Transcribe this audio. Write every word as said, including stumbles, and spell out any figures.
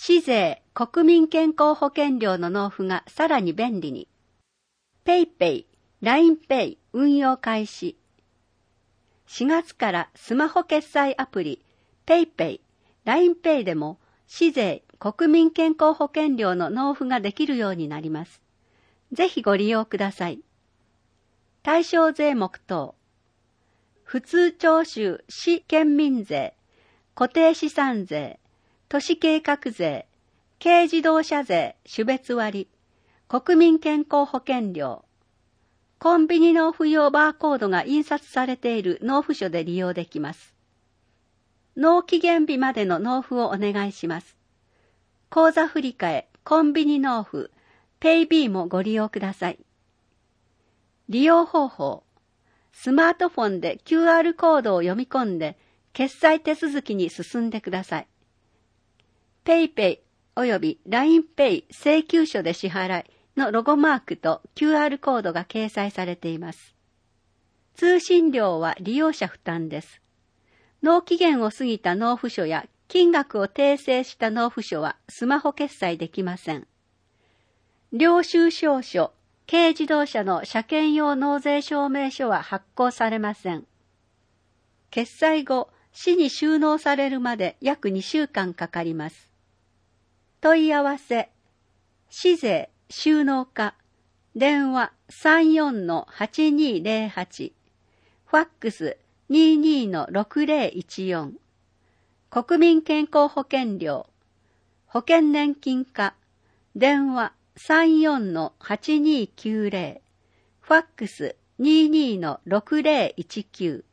市税国民健康保険料の納付がさらに便利に。ペイペイ、ラインペイ運用開始。しがつからスマホ決済アプリペイペイ、ラインペイでも市税国民健康保険料の納付ができるようになります。ぜひご利用ください。対象税目等。普通徴収市県民税、固定資産税、都市計画税、軽自動車税種別割、国民健康保険料、コンビニ納付用バーコードが印刷されている納付書で利用できます。納期限日までの納付をお願いします。口座振替、コンビニ納付、ペイビーもご利用ください。利用方法。スマートフォンで キューアール コードを読み込んで、決済手続きに進んでください。ペイペイおよび ラインペイ 請求書で支払いのロゴマークと キューアール コードが掲載されています。通信料は利用者負担です。納期限を過ぎた納付書や金額を訂正した納付書はスマホ決済できません。領収証書、軽自動車の車検用納税証明書は発行されません。決済後、市に収納されるまで約にしゅうかんかかります。問い合わせ、市税収納課、電話 さんよんのはちにーぜろはち、ファックス にじゅうにのろくぜろいちよん、国民健康保険料、保険年金課、電話 さんよんのはちにーきゅうぜろ、ファックス にじゅうにのろくぜろいちきゅう、